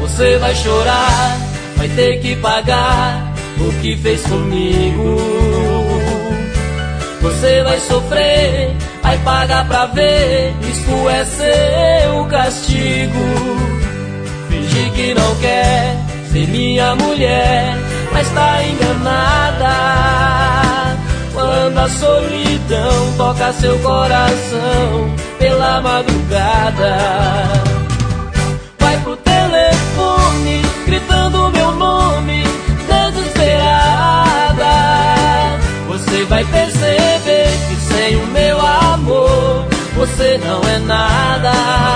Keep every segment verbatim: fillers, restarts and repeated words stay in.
Você vai chorar, vai ter que pagar o que fez comigo. Você vai sofrer, vai pagar pra ver, isso é seu castigo. Fingir que não quer ser minha mulher, mas tá enganada. Quando a solidão toca seu coração pela madrugada, vai pro telefone gritando meu nome, desesperada. Você vai perceber que sem o meu amor você não é nada.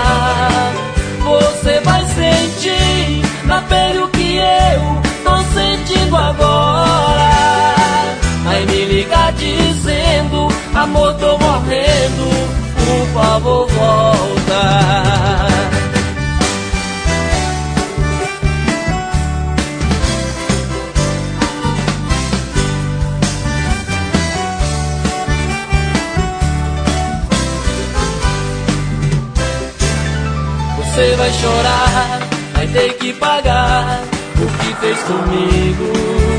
Você vai sentir na pele o que eu tô sentindo agora. Vai me ligar dizendo: amor, tô morrendo, por favor volta. Você vai chorar, vai ter que pagar o que fez comigo.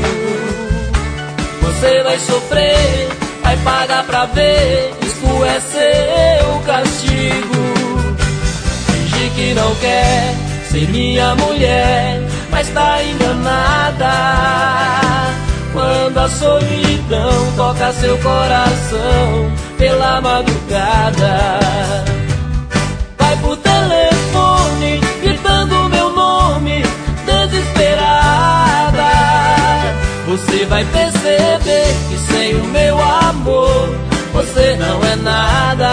Você vai sofrer, vai pagar pra ver, isso é seu castigo. Fingir que não quer ser minha mulher, mas tá enganada. Quando a solidão toca seu coração pela madrugada, vai pro telefone gritando meu nome, desesperada. Você vai perceber que sem o meu amor você não é nada.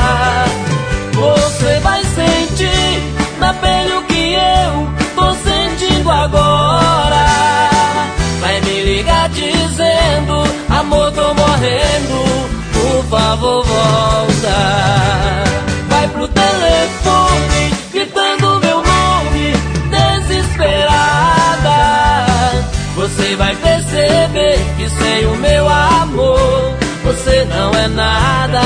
Você vai sentir na pele o que eu tô sentindo agora. Vai me ligar dizendo: amor, tô morrendo, por favor volta. Vai pro telefone gritando meu nome, desesperada. Você vai perceber que sem o meu amor você não é nada.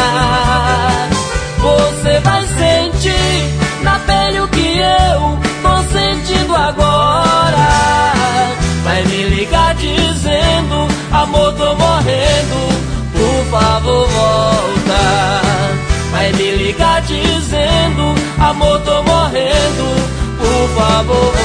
Você vai sentir na pele o que eu tô sentindo agora. Vai me ligar dizendo: amor, tô morrendo, por favor volta. Vai me ligar dizendo: amor, tô morrendo, por favor